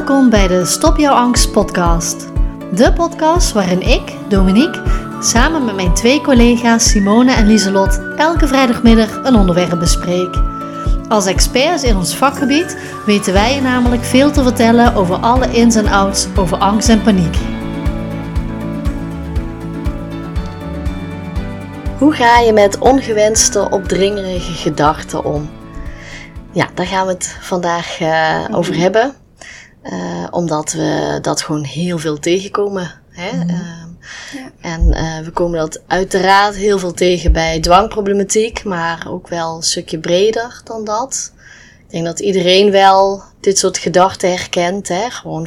Welkom bij de Stop Jouw Angst podcast. De podcast waarin ik, Dominique, samen met mijn 2 collega's Simone en Lieselot elke vrijdagmiddag een onderwerp bespreek. Als experts in ons vakgebied weten wij je namelijk veel te vertellen over alle ins en outs over angst en paniek. Hoe ga je met ongewenste, opdringerige gedachten om? Ja, daar gaan we het vandaag over hebben. Omdat we dat gewoon heel veel tegenkomen. Hè? En we komen dat uiteraard heel veel tegen bij dwangproblematiek, maar ook wel een stukje breder dan dat. Ik denk dat iedereen wel dit soort gedachten herkent. Hè? Gewoon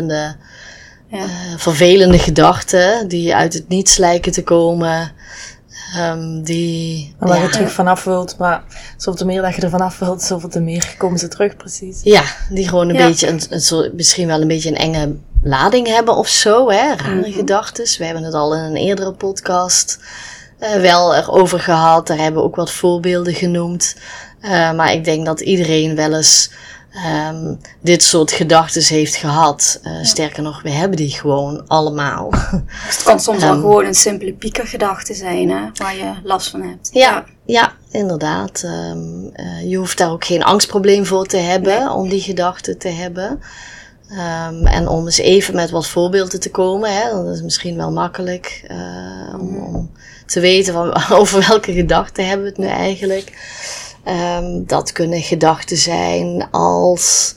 vervelende gedachten die uit het niets lijken te komen. Waar je terug vanaf wilt, maar zoveel te meer dat je er vanaf wilt, zoveel te meer komen ze terug, precies. Ja, die gewoon een beetje, misschien wel een beetje een enge lading hebben of zo, hè, rare gedachtes. We hebben het al in een eerdere podcast wel erover gehad, daar hebben we ook wat voorbeelden genoemd. Maar ik denk dat iedereen wel eens dit soort gedachtes heeft gehad. Sterker nog, we hebben die gewoon allemaal. Dus het kan soms wel gewoon een simpele piekergedachte zijn, hè, waar je last van hebt. Ja, inderdaad. Je hoeft daar ook geen angstprobleem voor te hebben, om die gedachten te hebben. En om eens even met wat voorbeelden te komen, hè, dat is misschien wel makkelijk om te weten over welke gedachten hebben we het nu eigenlijk. Dat kunnen gedachten zijn als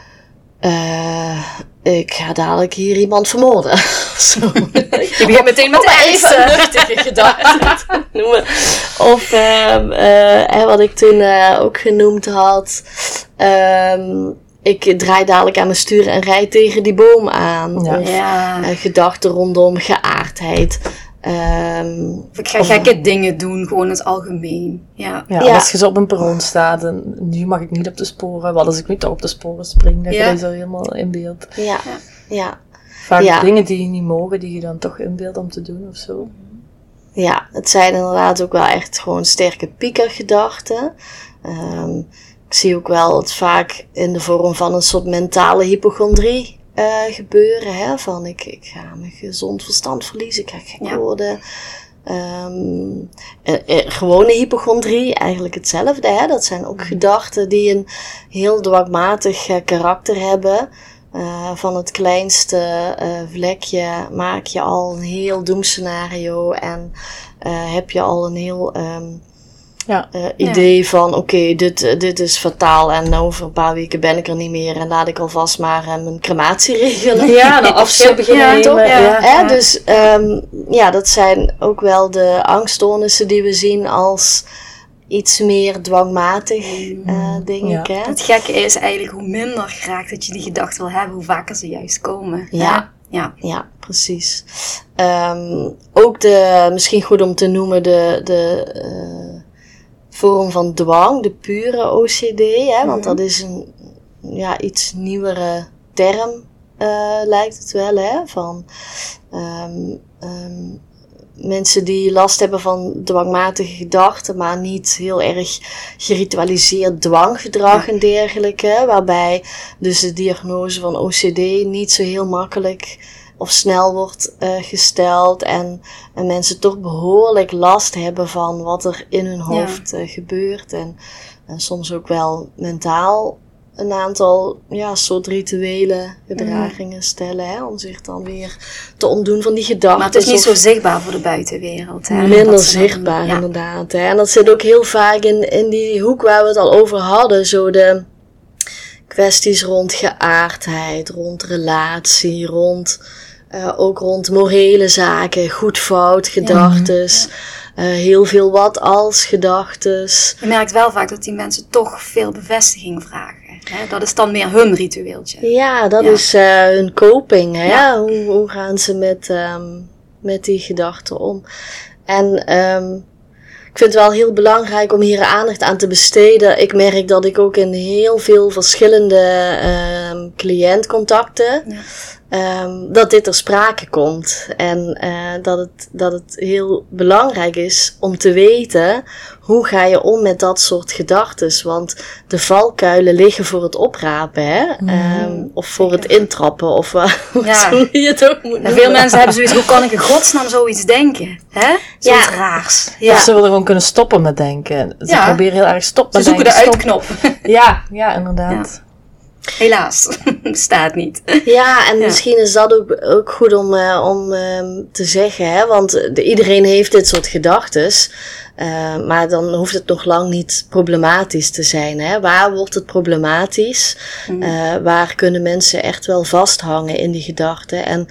ik ga dadelijk hier iemand vermoorden. Zo. Je begint meteen met de even nuchtige gedachten te noemen. Of wat ik toen ook genoemd had. Ik draai dadelijk aan mijn stuur en rijd tegen die boom aan. Ja. Of gedachten rondom geaardheid. Ik ga gekke dingen doen, gewoon in het algemeen. Ja, als je zo op een perron staat en nu mag ik niet op de sporen. Wat als ik nu toch op de sporen spring, dat je dat zo helemaal inbeeldt. Ja. Vaak dingen die je niet mogen, die je dan toch inbeeldt om te doen of zo. Ja, het zijn inderdaad ook wel echt gewoon sterke piekergedachten. Ik zie ook wel het vaak in de vorm van een soort mentale hypochondrie gebeuren, hè, van ik ga mijn gezond verstand verliezen, ik ga gek worden. Gewone hypochondrie, eigenlijk hetzelfde, hè, dat zijn ook gedachten die een heel dwangmatig karakter hebben. Van het kleinste vlekje maak je al een heel doemscenario en heb je al een heel idee van oké, dit is fataal en over een paar weken ben ik er niet meer en laat ik alvast maar mijn crematie regelen. Ja, dan afscheid beginnen nemen. Dus dat zijn ook wel de angststoornissen die we zien als iets meer dwangmatig, denk ik. Hè? Het gekke is eigenlijk hoe minder graag dat je die gedachte wil hebben, hoe vaker ze juist komen. Ja, precies. Ook misschien goed om te noemen, de vorm van dwang, de pure OCD, hè, want dat is een iets nieuwere term, lijkt het wel, hè, van mensen die last hebben van dwangmatige gedachten, maar niet heel erg geritualiseerd dwanggedrag en dergelijke, waarbij dus de diagnose van OCD niet zo heel makkelijk of snel wordt gesteld en mensen toch behoorlijk last hebben van wat er in hun hoofd gebeurt en soms ook wel mentaal een aantal soort rituele gedragingen stellen, hè, om zich dan weer te ontdoen van die gedachten. Maar het is niet zo zichtbaar voor de buitenwereld. Hè, minder zichtbaar inderdaad. Hè. En dat zit ook heel vaak in die hoek waar we het al over hadden, zo de kwesties rond geaardheid, rond relatie, ook rond morele zaken, goed-fout gedachtes, heel veel wat als gedachtes. Je merkt wel vaak dat die mensen toch veel bevestiging vragen. Hè? Dat is dan meer hun ritueeltje. Ja, dat is hun coping. Hè? Ja. Hoe gaan ze met die gedachten om? En ik vind het wel heel belangrijk om hier aandacht aan te besteden. Ik merk dat ik ook in heel veel verschillende cliëntcontacten dat dit ter sprake komt. En dat het heel belangrijk is om te weten, hoe ga je om met dat soort gedachtes? Want de valkuilen liggen voor het oprapen, hè? Of voor het intrappen, of hoe je het ook moet noemen. Veel mensen hebben zoiets, hoe kan ik in godsnaam zoiets denken? Hè? Zoiets raars. Ja. Of ze willen gewoon kunnen stoppen met denken. Ze proberen heel erg stop met denken. Ze zoeken de uitknop. Ja, inderdaad. Ja. Helaas, bestaat niet. Ja, en misschien is dat ook goed om te zeggen, hè? Want iedereen heeft dit soort gedachtes. Maar dan hoeft het nog lang niet problematisch te zijn. Hè? Waar wordt het problematisch? Waar kunnen mensen echt wel vasthangen in die gedachten?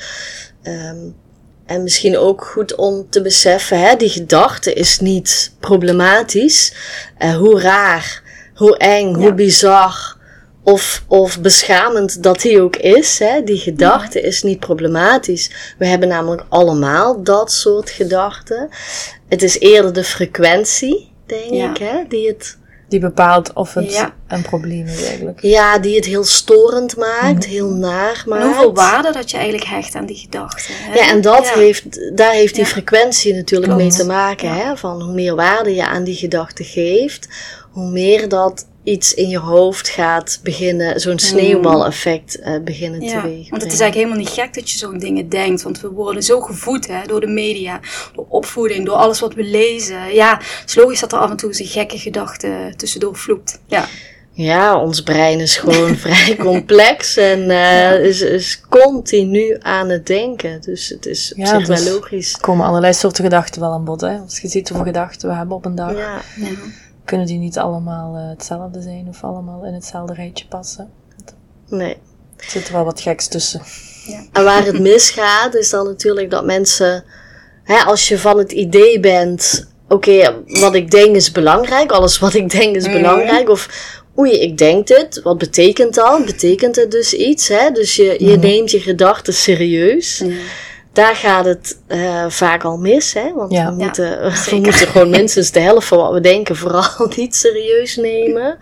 En misschien ook goed om te beseffen, hè, die gedachte is niet problematisch. Hoe raar, hoe eng, hoe bizar of beschamend dat die ook is. Hè? Die gedachte is niet problematisch. We hebben namelijk allemaal dat soort gedachten. Het is eerder de frequentie, denk ik, hè, die bepaalt of het een probleem is eigenlijk. Ja, die het heel storend maakt, heel naar maakt. En hoeveel waarde dat je eigenlijk hecht aan die gedachten. Hè? Ja, en daar heeft die frequentie natuurlijk mee te maken. Hè? Van hoe meer waarde je aan die gedachte geeft, hoe meer dat iets in je hoofd gaat beginnen, zo'n sneeuwbaleffect beginnen te wegen. Want het is eigenlijk helemaal niet gek dat je zo'n dingen denkt. Want we worden zo gevoed, hè, door de media, door opvoeding, door alles wat we lezen. Ja, het is logisch dat er af en toe eens een gekke gedachte tussendoor vloept. Ja, ons brein is gewoon vrij complex en is continu aan het denken. Dus het is op zich wel logisch. Er komen allerlei soorten gedachten wel aan bod. Hè? Als je ziet hoeveel gedachten we hebben op een dag. Ja. Kunnen die niet allemaal hetzelfde zijn of allemaal in hetzelfde rijtje passen? Nee. Er zit er wel wat geks tussen. Ja. En waar het misgaat is dan natuurlijk dat mensen, hè, als je van het idee bent, oké, wat ik denk is belangrijk, alles wat ik denk is belangrijk, of oei, ik denk dit, wat betekent dat? Betekent het dus iets? Hè? Dus je neemt je gedachten serieus. Daar gaat het vaak al mis, hè? Want we moeten gewoon minstens de helft van wat we denken vooral niet serieus nemen.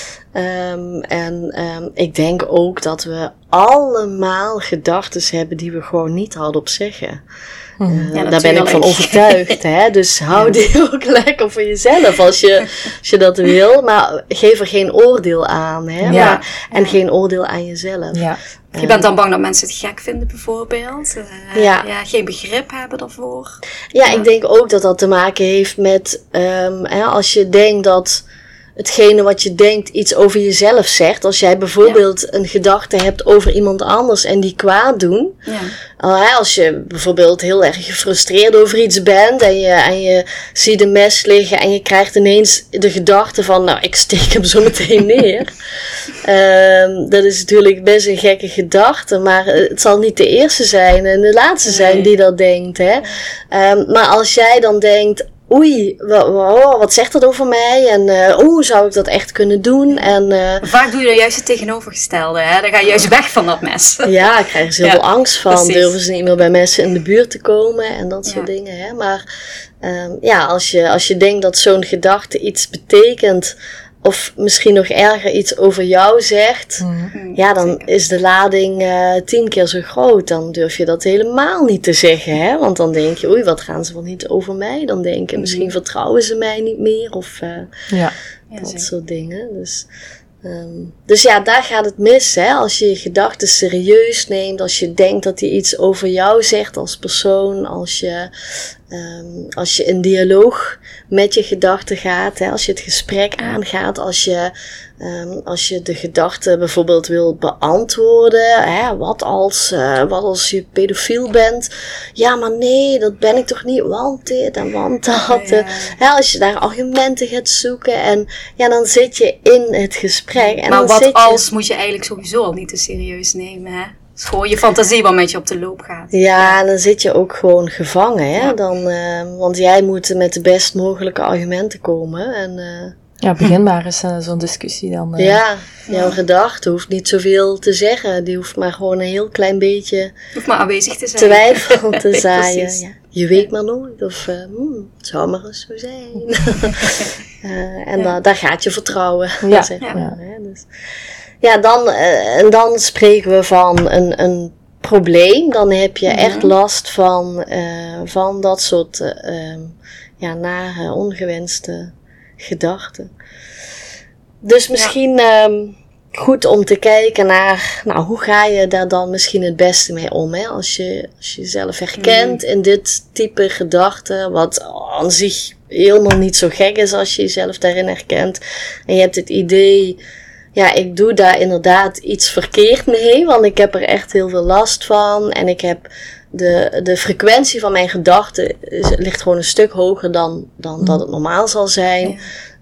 Ik denk ook dat we allemaal gedachten hebben die we gewoon niet hardop zeggen. Daar ben ik van overtuigd. Hè? Dus hou die ook lekker voor jezelf als je dat wil. Maar geef er geen oordeel aan. Hè? En geen oordeel aan jezelf. Ja. Je bent dan bang dat mensen het gek vinden bijvoorbeeld. Geen begrip hebben daarvoor. Ja, ik denk ook dat dat te maken heeft met als je denkt dat hetgene wat je denkt iets over jezelf zegt. Als jij bijvoorbeeld een gedachte hebt over iemand anders en die kwaad doen. Als je bijvoorbeeld heel erg gefrustreerd over iets bent en je ziet een mes liggen en je krijgt ineens de gedachte van, nou, ik steek hem zo meteen neer. Dat is natuurlijk best een gekke gedachte, maar het zal niet de eerste zijn en de laatste zijn die dat denkt. Hè? Maar als jij dan denkt, oei, wat zegt dat over mij? En hoe zou ik dat echt kunnen doen? Vaak doe je juist het tegenovergestelde. Hè? Dan ga je juist weg van dat mes. Ja, ik krijg er heel veel angst van. Precies. Durven ze niet meer bij messen in de buurt te komen en dat soort dingen. Hè? Maar als je denkt dat zo'n gedachte iets betekent, of misschien nog erger iets over jou zegt, dan is de lading 10 keer zo groot. Dan durf je dat helemaal niet te zeggen, hè? Want dan denk je, oei, wat gaan ze wel niet over mij dan denken? Misschien vertrouwen ze mij niet meer, of dat soort dingen. Dus daar gaat het mis, hè? Als je je gedachten serieus neemt, als je denkt dat hij iets over jou zegt als persoon, als je in dialoog met je gedachten gaat, hè? Als je het gesprek aangaat, als je de gedachte bijvoorbeeld wil beantwoorden, hè? Wat als je pedofiel bent? Ja, maar nee, dat ben ik toch niet, want dit en want dat. Hè? Als je daar argumenten gaat zoeken en dan zit je in het gesprek. En maar wat als moet je eigenlijk sowieso al niet te serieus nemen, hè? Het is gewoon je fantasie wat met je op de loop gaat. Ja, en dan zit je ook gewoon gevangen, hè? Ja. Want jij moet met de best mogelijke argumenten komen. Beginbaar is zo'n discussie dan. Jouw gedachte hoeft niet zoveel te zeggen. Die hoeft maar gewoon een heel klein beetje hoeft maar aanwezig te zijn. Twijfel te zaaien. Ja. Je weet maar nooit of het zou maar eens zo zijn. Daar gaat je vertrouwen. Zeg maar, hè? Dus. Ja, dan spreken we van een probleem, dan heb je echt last van dat soort nare, ongewenste gedachten. Dus misschien goed om te kijken naar, hoe ga je daar dan misschien het beste mee om, hè? Als je jezelf herkent in dit type gedachten, wat aan zich helemaal niet zo gek is als je jezelf daarin herkent. En je hebt het idee, ik doe daar inderdaad iets verkeerd mee, want ik heb er echt heel veel last van. En ik heb de frequentie van mijn gedachten ligt gewoon een stuk hoger dan dat het normaal zal zijn.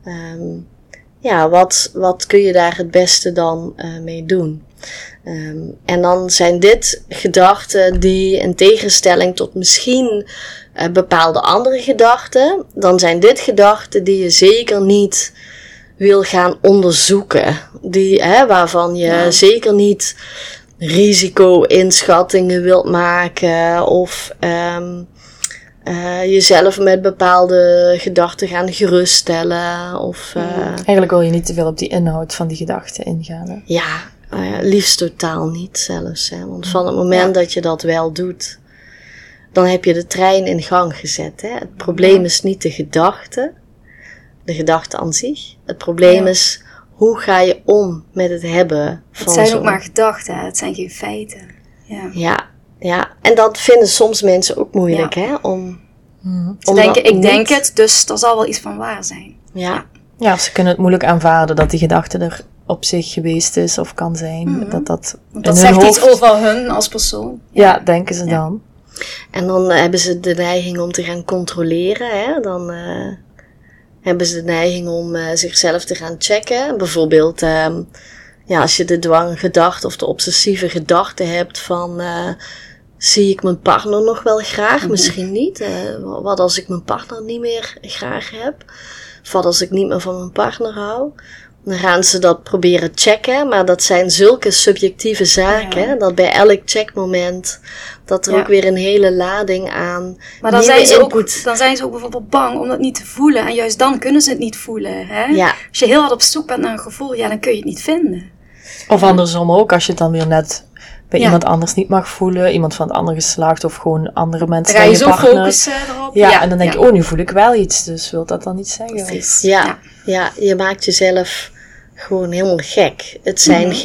Wat kun je daar het beste dan mee doen? En dan zijn dit gedachten die in tegenstelling tot misschien bepaalde andere gedachten, dan zijn dit gedachten die je zeker niet wil gaan onderzoeken. Waarvan je zeker niet risico-inschattingen wilt maken of jezelf met bepaalde gedachten gaan geruststellen. Eigenlijk wil je niet te veel op die inhoud van die gedachten ingaan. Hè? Ja, liefst totaal niet zelfs. Hè? Want van het moment dat je dat wel doet, dan heb je de trein in gang gezet. Hè? Het probleem is niet de gedachte aan zich. Het probleem is, hoe ga je om met het hebben van Het zijn ook maar gedachten, het zijn geen feiten. Ja. En dat vinden soms mensen ook moeilijk, hè? Ze denken, ik denk het, dus er zal wel iets van waar zijn. Ja, of ze kunnen het moeilijk aanvaarden dat die gedachte er op zich geweest is of kan zijn. Dat zegt iets over hun als persoon. Ja, denken ze dan. En dan hebben ze de neiging om te gaan controleren, hè? Dan hebben ze de neiging om zichzelf te gaan checken. Bijvoorbeeld, als je de dwanggedachte of de obsessieve gedachte hebt van, zie ik mijn partner nog wel graag? Misschien niet. Wat als ik mijn partner niet meer graag heb? Of wat als ik niet meer van mijn partner hou? Dan gaan ze dat proberen checken, maar dat zijn zulke subjectieve zaken, dat bij elk checkmoment, dat er ook weer een hele lading aan maar dan zijn ze ook bijvoorbeeld bang om dat niet te voelen, en juist dan kunnen ze het niet voelen. Hè? Ja. Als je heel hard op zoek bent naar een gevoel, dan kun je het niet vinden. Of andersom ook, als je het dan weer net bij iemand anders niet mag voelen, iemand van het andere geslacht of gewoon andere mensen dan ga je je zo partner. focussen erop. En dan denk je, nu voel ik wel iets, dus wil dat dan niet zeggen? Precies. Ja, je maakt jezelf gewoon helemaal gek. Het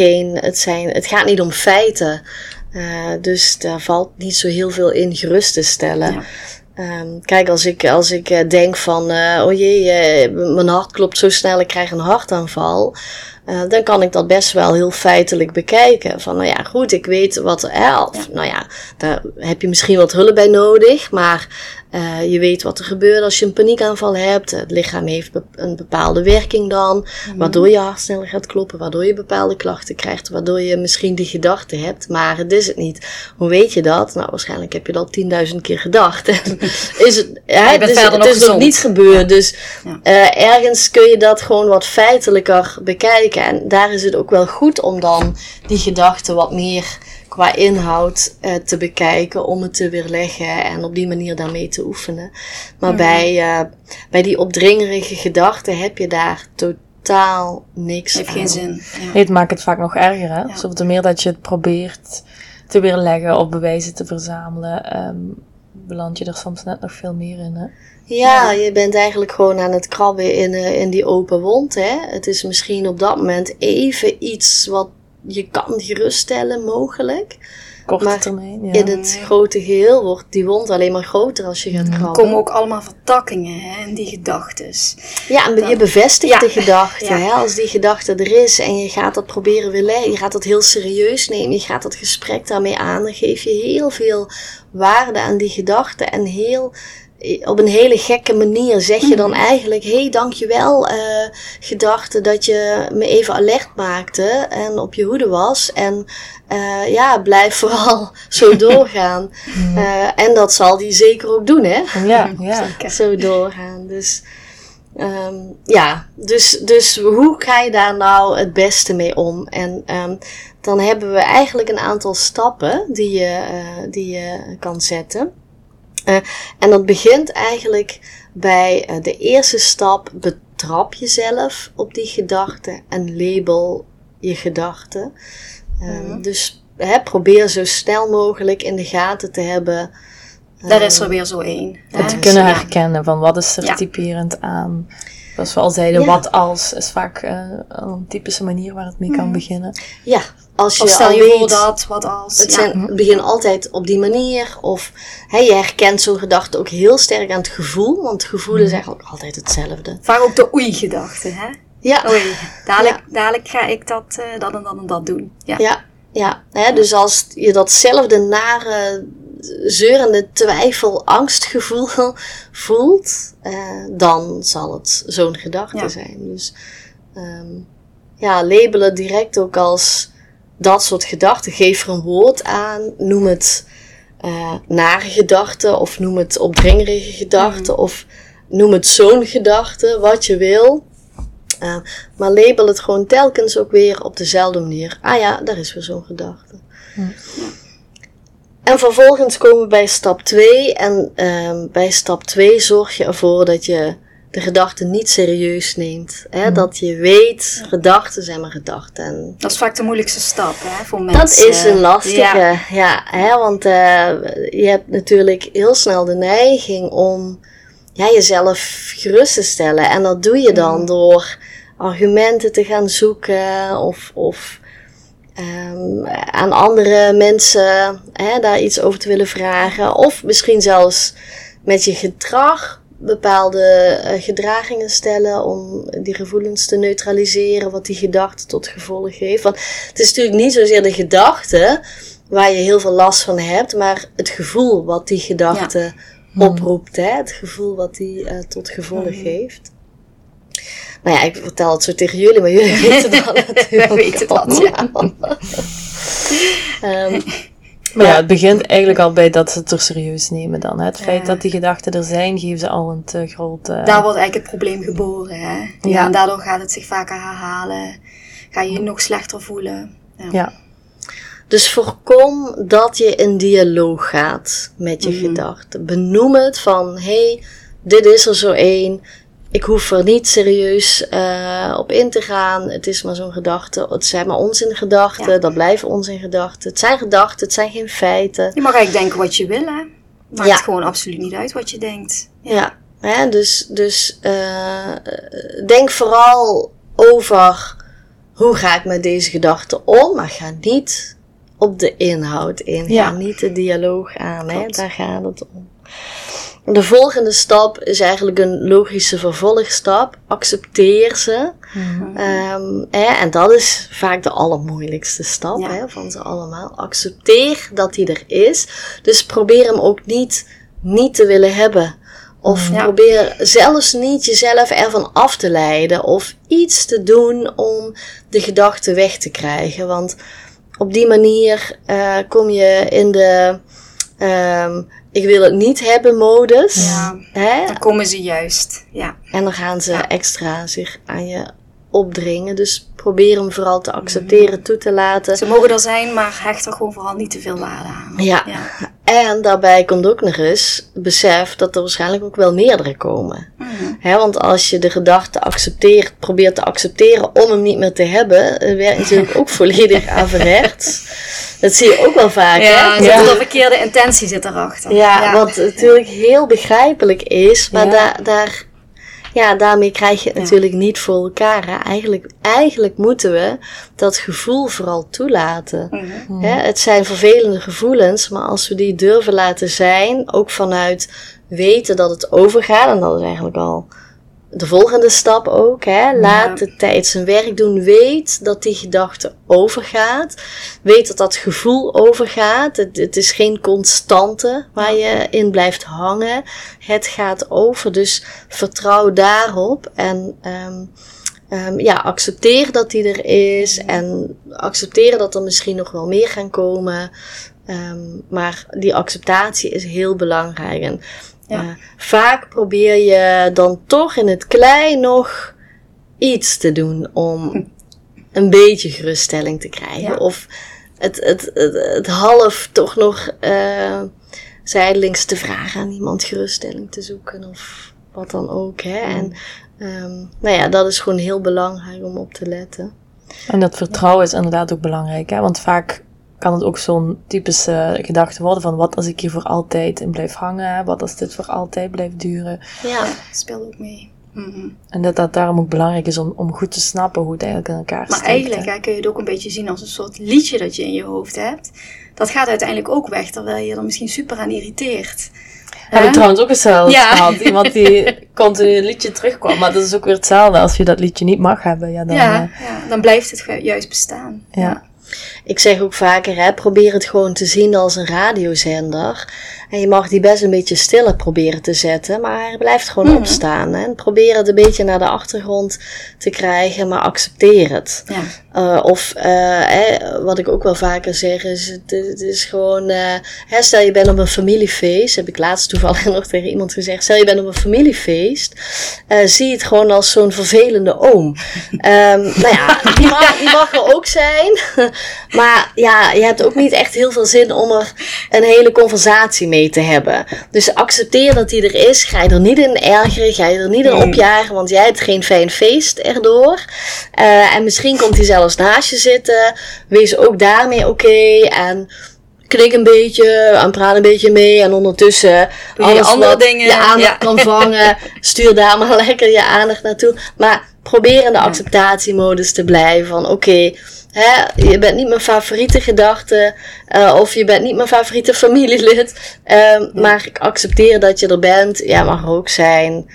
gaat niet om feiten. Dus daar valt niet zo heel veel in gerust te stellen. Kijk, als ik denk van, mijn hart klopt zo snel, ik krijg een hartaanval. Dan kan ik dat best wel heel feitelijk bekijken. Van, goed, ik weet wat daar heb je misschien wat hulp bij nodig, maar je weet wat er gebeurt als je een paniekaanval hebt. Het lichaam heeft een bepaalde werking dan, waardoor je hart sneller gaat kloppen, waardoor je bepaalde klachten krijgt, waardoor je misschien die gedachte hebt, maar het is het niet. Hoe weet je dat? Nou, waarschijnlijk heb je dat 10.000 keer gedacht. Het is nog niet gebeurd, dus ergens kun je dat gewoon wat feitelijker bekijken. En daar is het ook wel goed om dan die gedachten wat meer qua inhoud te bekijken, om het te weerleggen en op die manier daarmee te oefenen. Maar bij die opdringerige gedachten heb je daar totaal niks aan. Heeft geen zin. Nee, het maakt het vaak nog erger, hè? Ja. Zoveel meer dat je het probeert te weerleggen of bewijzen te verzamelen, beland je er soms net nog veel meer in, hè? Ja, je bent eigenlijk gewoon aan het krabben in die open wond, hè. Het is misschien op dat moment even iets wat je kan geruststellen, mogelijk. Korte termijn, in het grote geheel wordt die wond alleen maar groter als je gaat krabben. Er komen ook allemaal vertakkingen in die gedachtes. Ja, en je bevestigt de gedachte. Hè? Als die gedachte er is en je gaat dat proberen weerleggen, je gaat dat heel serieus nemen, je gaat dat gesprek daarmee aan, dan geef je heel veel waarde aan die gedachte en op een hele gekke manier zeg je dan eigenlijk, dankjewel gedachte dat je me even alert maakte en op je hoede was. En blijf vooral zo doorgaan. En dat zal die zeker ook doen, hè? Ja. Zo doorgaan. Dus hoe ga je daar nou het beste mee om? En dan hebben we eigenlijk een aantal stappen die je kan zetten. En dat begint eigenlijk bij de eerste stap. Betrap jezelf op die gedachte en label je gedachten. Dus probeer zo snel mogelijk in de gaten te hebben. Daar is er weer zo één. En te kunnen herkennen van wat is er typerend aan. Zoals we al zeiden, wat als is vaak een typische manier waar het mee kan beginnen. Ja, als je of stel al je weet, voor dat, wat als. Het begint altijd op die manier. Of je herkent zo'n gedachte ook heel sterk aan het gevoel. Want gevoelen zijn ook altijd hetzelfde. Vaak ook de oei-gedachte, hè? Ja. Oei, dadelijk ga ik dat en dat doen. Ja. Dus als je datzelfde nare, zeurende twijfel, angstgevoel voelt, dan zal het zo'n gedachte zijn. Dus labelen direct ook als dat soort gedachten. Geef er een woord aan. Noem het nare gedachten of noem het opdringerige gedachten of noem het zo'n gedachte, wat je wil. Maar label het gewoon telkens ook weer op dezelfde manier. Ah ja, daar is weer zo'n gedachte. En vervolgens komen we bij stap 2. En bij stap 2 zorg je ervoor dat je de gedachten niet serieus neemt. Dat je weet, gedachten zijn maar gedachten. En dat is vaak de moeilijkste stap, hè, voor mensen. Dat is een lastige. Want je hebt natuurlijk heel snel de neiging om jezelf gerust te stellen. En dat doe je dan door argumenten te gaan zoeken of aan andere mensen daar iets over te willen vragen. Of misschien zelfs met je gedrag bepaalde gedragingen stellen om die gevoelens te neutraliseren, wat die gedachte tot gevolg heeft. Want het is natuurlijk niet zozeer de gedachte waar je heel veel last van hebt, maar het gevoel wat die gedachte oproept. Het gevoel wat die tot gevolg heeft. Nou ja, ik vertel het zo tegen jullie, maar jullie weten dat natuurlijk. Wij weten dat, Maar het begint eigenlijk al bij dat ze het er serieus nemen dan. Het feit dat die gedachten er zijn, geven ze al een te grote... Daar wordt eigenlijk het probleem geboren, hè. En daardoor gaat het zich vaker herhalen. Ga je je nog slechter voelen. Ja. Dus voorkom dat je in dialoog gaat met je gedachten. Benoem het van, dit is er zo één. Ik hoef er niet serieus op in te gaan. Het is maar zo'n gedachte. Het zijn maar onzingedachten. Ja. Dat blijven onzingedachten. Het zijn gedachten. Het zijn geen feiten. Je mag eigenlijk denken wat je wil, hè. Maakt gewoon absoluut niet uit wat je denkt. Ja. Dus denk vooral over hoe ga ik met deze gedachten om. Maar ga niet op de inhoud in. Ga niet de dialoog aan. Daar gaat het om. De volgende stap is eigenlijk een logische vervolgstap. Accepteer ze. En dat is vaak de allermoeilijkste stap van ze allemaal. Accepteer dat hij er is. Dus probeer hem ook niet te willen hebben. Of probeer zelfs niet jezelf ervan af te leiden. Of iets te doen om de gedachte weg te krijgen. Want op die manier kom je in de... ik wil het niet hebben modus. Dan komen ze juist. Ja. En dan gaan ze extra zich aan je opdringen. Dus probeer hem vooral te accepteren, toe te laten. Ze mogen er zijn, maar hecht er gewoon vooral niet te veel waarde aan. Ja. En daarbij komt ook nog eens besef dat er waarschijnlijk ook wel meerdere komen. Want als je de gedachte probeert te accepteren om hem niet meer te hebben, werkt natuurlijk ook volledig averechts. Dat zie je ook wel vaak, hè? De verkeerde intentie zit erachter. Wat natuurlijk heel begrijpelijk is, maar daarmee krijg je het natuurlijk niet voor elkaar. Hè? Eigenlijk moeten we dat gevoel vooral toelaten. Het zijn vervelende gevoelens, maar als we die durven laten zijn, ook vanuit weten dat het overgaat, en dat is eigenlijk al de volgende stap ook, laat de tijd zijn werk doen. Weet dat die gedachte overgaat. Weet dat dat gevoel overgaat. Het is geen constante waar je in blijft hangen. Het gaat over, dus vertrouw daarop. En accepteer dat die er is. En accepteer dat er misschien nog wel meer gaan komen. Maar die acceptatie is heel belangrijk. En vaak probeer je dan toch in het klein nog iets te doen om een beetje geruststelling te krijgen. Of het half toch nog zijdelings te vragen aan iemand geruststelling te zoeken of wat dan ook. En dat is gewoon heel belangrijk om op te letten. En dat vertrouwen is inderdaad ook belangrijk, hè? Want vaak kan het ook zo'n typische gedachte worden van wat als ik hier voor altijd in blijf hangen, wat als dit voor altijd blijft duren. Ja, dat speelt ook mee. Mm-hmm. En dat daarom ook belangrijk is om goed te snappen hoe het eigenlijk in elkaar steekt. Maar eigenlijk kun je het ook een beetje zien als een soort liedje dat je in je hoofd hebt. Dat gaat uiteindelijk ook weg, terwijl je er misschien super aan irriteert. Heb ik trouwens ook eens zelfs gehad. Iemand die continu een liedje terugkwam. Maar dat is ook weer hetzelfde. Als je dat liedje niet mag hebben, dan blijft het juist bestaan. Ja. Ik zeg ook vaker, probeer het gewoon te zien als een radiozender. En je mag die best een beetje stiller proberen te zetten, maar hij blijft gewoon opstaan. Hè? En probeer het een beetje naar de achtergrond te krijgen, maar accepteer het. Ja. Wat ik ook wel vaker zeg is, het is gewoon, stel je bent op een familiefeest, heb ik laatst toevallig nog tegen iemand gezegd, stel je bent op een familiefeest, zie het gewoon als zo'n vervelende oom. Die mag er ook zijn, maar ja, je hebt ook niet echt heel veel zin om er een hele conversatie mee te hebben. Dus accepteer dat die er is. Ga je er niet in ergeren. Ga je er niet in opjagen. Want jij hebt geen fijn feest erdoor. En misschien komt hij zelfs naast je zitten. Wees ook daarmee oké. En knik een beetje. En praat een beetje mee. En ondertussen alles andere dingen je aandacht kan vangen. Stuur daar maar lekker je aandacht naartoe. Maar probeer in de acceptatiemodus te blijven. Van oké, je bent niet mijn favoriete gedachte, of je bent niet mijn favoriete familielid, maar ik accepteer dat je er bent. Jij mag er ook zijn.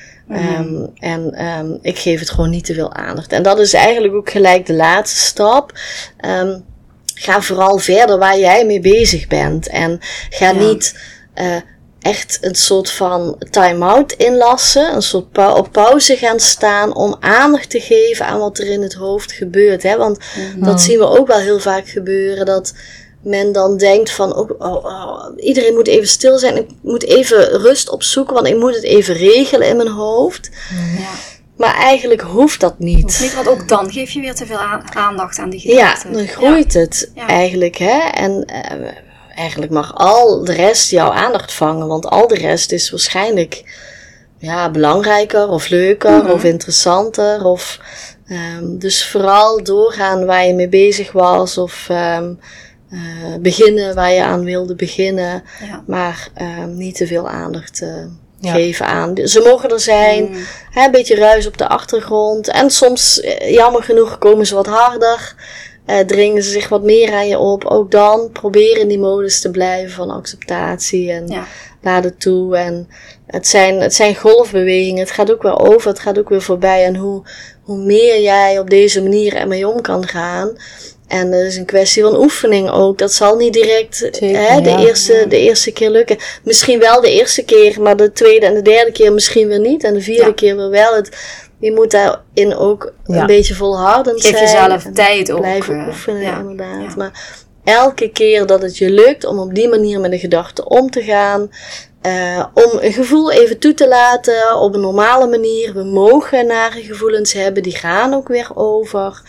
Ik geef het gewoon niet te veel aandacht. En dat is eigenlijk ook gelijk de laatste stap. Ga vooral verder waar jij mee bezig bent. En ga niet echt een soort van time-out inlassen. Een soort op pauze gaan staan om aandacht te geven aan wat er in het hoofd gebeurt. Hè? Want dat zien we ook wel heel vaak gebeuren. Dat men dan denkt van, iedereen moet even stil zijn. Ik moet even rust opzoeken, want ik moet het even regelen in mijn hoofd. Ja. Maar eigenlijk hoeft dat niet. Want ook dan geef je weer te veel aandacht aan die gedachten. Ja, dan groeit het eigenlijk. Hè? En eigenlijk mag al de rest jouw aandacht vangen. Want al de rest is waarschijnlijk belangrijker of leuker of interessanter. Dus vooral doorgaan waar je mee bezig was. Of beginnen waar je aan wilde beginnen. Ja. Maar niet te veel aandacht geven aan. Ze mogen er zijn. Een beetje ruis op de achtergrond. En soms, jammer genoeg, komen ze wat harder. Dringen ze zich wat meer aan je op. Ook dan probeer in die modus te blijven van acceptatie en laat het toe. En het zijn golfbewegingen. Het gaat ook weer over, het gaat ook weer voorbij. En hoe meer jij op deze manier ermee om kan gaan. En dat is een kwestie van oefening ook. Dat zal niet direct de eerste keer lukken. Misschien wel de eerste keer, maar de tweede en de derde keer misschien weer niet. En de vierde keer weer wel. Je moet daarin ook een beetje volhardend zijn. Geef jezelf tijd ook. Blijven oefenen, inderdaad. Ja. Maar elke keer dat het je lukt om op die manier met de gedachten om te gaan. Om een gevoel even toe te laten op een normale manier. We mogen nare gevoelens hebben. Die gaan ook weer over.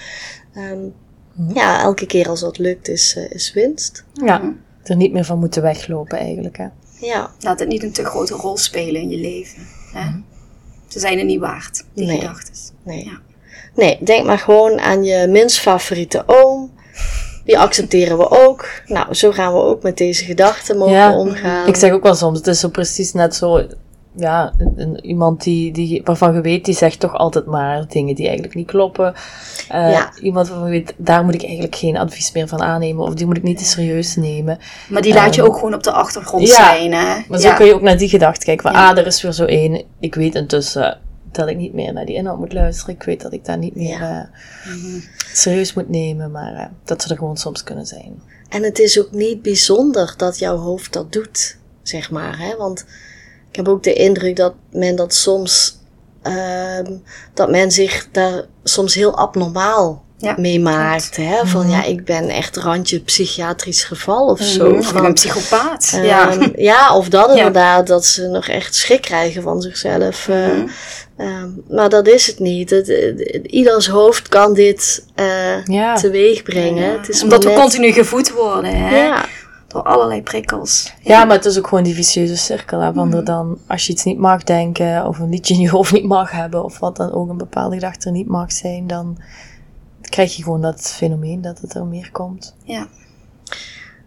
Elke keer als dat lukt is winst. Ja, er niet meer van moeten weglopen eigenlijk. Hè? Ja. Laat het niet een te grote rol spelen in je leven. Hè? Ze zijn er niet waard, die gedachten. Nee, denk maar gewoon aan je minst favoriete oom. Die accepteren we ook. Nou, zo gaan we ook met deze gedachten mogen omgaan. Ik zeg ook wel soms, het is zo precies net zo. Ja, iemand die waarvan je weet, die zegt toch altijd maar dingen die eigenlijk niet kloppen. Iemand waarvan je weet, daar moet ik eigenlijk geen advies meer van aannemen. Of die moet ik niet te serieus nemen. Maar die laat je ook gewoon op de achtergrond zijn. Hè? Maar zo kun je ook naar die gedachte kijken. Van, er is weer zo één. Ik weet intussen dat ik niet meer naar die inhoud moet luisteren. Ik weet dat ik daar niet meer serieus moet nemen. Maar dat ze er gewoon soms kunnen zijn. En het is ook niet bijzonder dat jouw hoofd dat doet, zeg maar. Hè? Want ik heb ook de indruk dat men dat soms, dat men zich daar soms heel abnormaal mee maakt. Hè? Van ik ben echt randje psychiatrisch geval of zo. Ik ben een psychopaat. Of dat inderdaad, dat ze nog echt schrik krijgen van zichzelf. Maar dat is het niet. Ieders hoofd kan dit teweeg brengen. Het is omdat we continu gevoed worden. Hè? Ja. Door allerlei prikkels. Ja, maar het is ook gewoon die vicieuze cirkel. Hè, van er dan, als je iets niet mag denken, of een liedje in je hoofd niet mag hebben, of wat dan ook een bepaalde gedachte er niet mag zijn, dan krijg je gewoon dat fenomeen dat het er meer komt. Ja.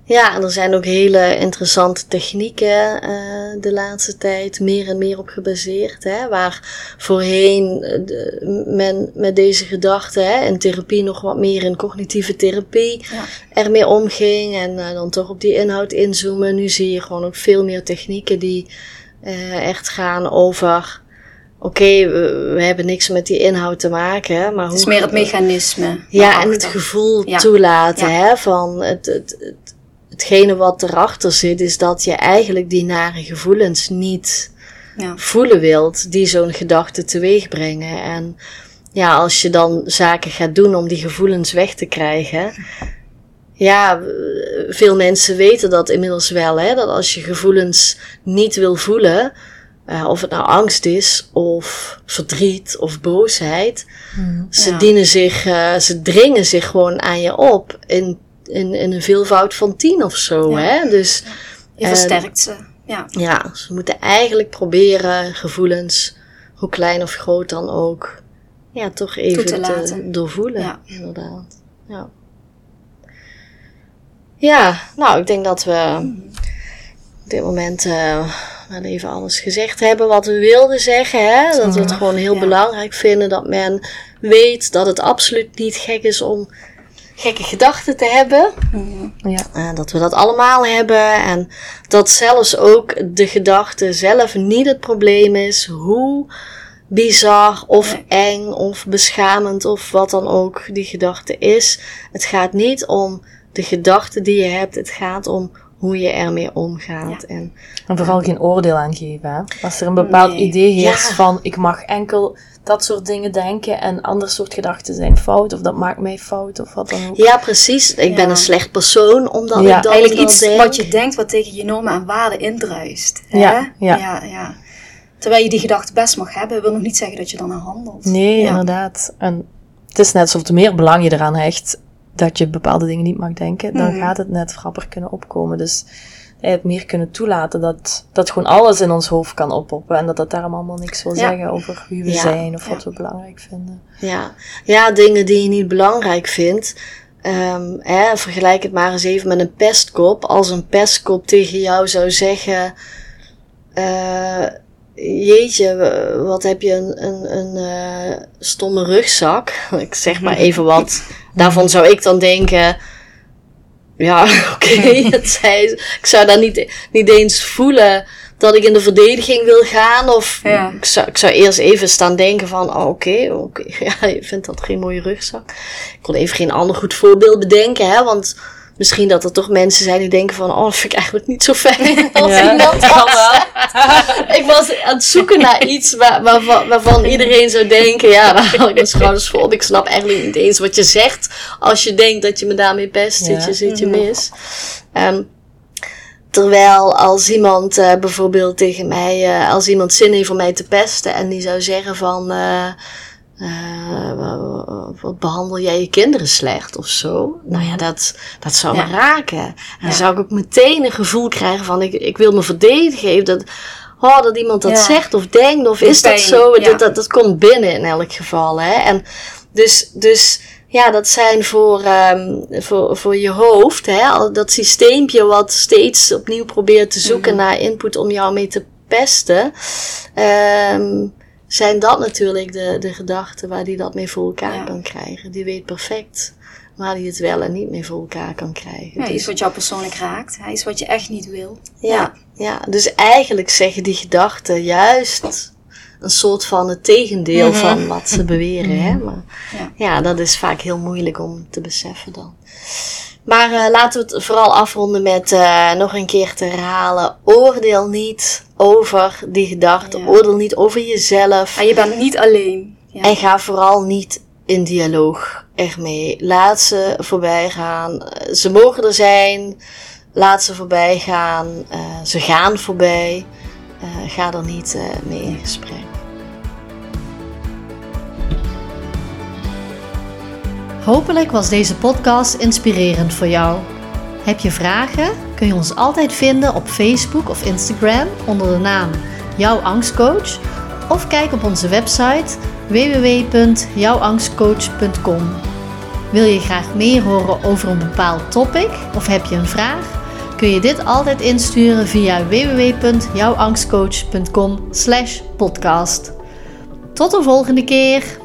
Ja, en er zijn ook hele interessante technieken de laatste tijd meer en meer op gebaseerd. Hè, waar voorheen men met deze gedachten in therapie nog wat meer in cognitieve therapie ermee omging. En dan toch op die inhoud inzoomen. Nu zie je gewoon ook veel meer technieken die echt gaan over... Oké, we hebben niks met die inhoud te maken. Maar het is meer het mechanisme. Ja, en het gevoel toelaten hè, van hetgene wat erachter zit, is dat je eigenlijk die nare gevoelens niet voelen wilt, die zo'n gedachte teweeg brengen. En ja, als je dan zaken gaat doen om die gevoelens weg te krijgen. Ja, veel mensen weten dat inmiddels wel, hè, dat als je gevoelens niet wil voelen, of het nou angst is, of verdriet, of boosheid, ze dringen zich gewoon aan je op in een veelvoud van 10 of zo, hè. Dus, je versterkt ze, Ja, ze moeten eigenlijk proberen gevoelens, hoe klein of groot dan ook, toch even te doorvoelen, inderdaad. Ja, nou, ik denk dat we op dit moment wel even alles gezegd hebben wat we wilden zeggen. Hè? Dat we het gewoon heel belangrijk vinden dat men weet dat het absoluut niet gek is om gekke gedachten te hebben. Dat we dat allemaal hebben. En dat zelfs ook de gedachte zelf niet het probleem is. Hoe bizar of eng of beschamend of wat dan ook die gedachte is. Het gaat niet om de gedachte die je hebt. Het gaat om hoe je ermee omgaat. En vooral geen oordeel aan geven. Hè? Als er een bepaald idee heerst van ik mag enkel dat soort dingen denken en ander soort gedachten zijn fout of dat maakt mij fout of wat dan ook. Ja, precies. Ik ben een slecht persoon omdat ik dat eigenlijk iets denk. wat je denkt wat tegen je normen en waarden indruist. Hè? Ja. Terwijl je die gedachte best mag hebben, wil nog niet zeggen dat je dan aan handelt. Nee, inderdaad. En het is net alsof er meer belang je eraan hecht dat je bepaalde dingen niet mag denken, dan gaat het net rapper kunnen opkomen. Dus het meer kunnen toelaten dat gewoon alles in ons hoofd kan oppoppen en dat daarom allemaal niks wil zeggen over wie we zijn of wat we belangrijk vinden. Ja, dingen die je niet belangrijk vindt. Vergelijk het maar eens even met een pestkop. Als een pestkop tegen jou zou zeggen, jeetje, wat heb je een stomme rugzak. Ik zeg maar even wat. Daarvan zou ik dan denken, ik zou dan niet eens voelen dat ik in de verdediging wil gaan. Of ik zou eerst even staan denken van, oké, je vindt dat geen mooie rugzak. Ik kon even geen ander goed voorbeeld bedenken, hè, want misschien dat er toch mensen zijn die denken van, dat vind ik eigenlijk niet zo fijn als iemand was. Ik was aan het zoeken naar iets waarvan iedereen zou denken, daar haal ik mijn schouders voor op. Ik snap eigenlijk niet eens wat je zegt. Als je denkt dat je me daarmee pest, zit je mis. Terwijl als iemand bijvoorbeeld tegen mij, als iemand zin heeft om mij te pesten en die zou zeggen van, wat behandel jij je kinderen slecht of zo? Nou ja, dat zou me raken. En dan zou ik ook meteen een gevoel krijgen van, ik wil me verdedigen. Dat iemand dat zegt of denkt, of is dat zo? Dat komt binnen in elk geval. Hè? En dus dat zijn voor je hoofd, hè, dat systeempje wat steeds opnieuw probeert te zoeken naar input om jou mee te pesten, zijn dat natuurlijk de gedachten waar die dat mee voor elkaar kan krijgen. Die weet perfect waar die het wel en niet mee voor elkaar kan krijgen. Ja, iets wat jou persoonlijk raakt. Iets wat je echt niet wil. Ja, dus eigenlijk zeggen die gedachten juist een soort van het tegendeel van wat ze beweren. Hè? Maar dat is vaak heel moeilijk om te beseffen dan. Maar laten we het vooral afronden met nog een keer te herhalen. Oordeel niet over die gedachten. Oordeel niet over jezelf. En je bent niet alleen. Ja. En ga vooral niet in dialoog ermee. Laat ze voorbij gaan. Ze mogen er zijn. Laat ze voorbij gaan. Ze gaan voorbij. Ga er niet mee in gesprek. Hopelijk was deze podcast inspirerend voor jou. Heb je vragen? Kun je ons altijd vinden op Facebook of Instagram onder de naam Jouw Angstcoach. Of kijk op onze website www.jouwangstcoach.com. Wil je graag meer horen over een bepaald topic of heb je een vraag? Kun je dit altijd insturen via www.jouwangstcoach.com/podcast. Tot de volgende keer!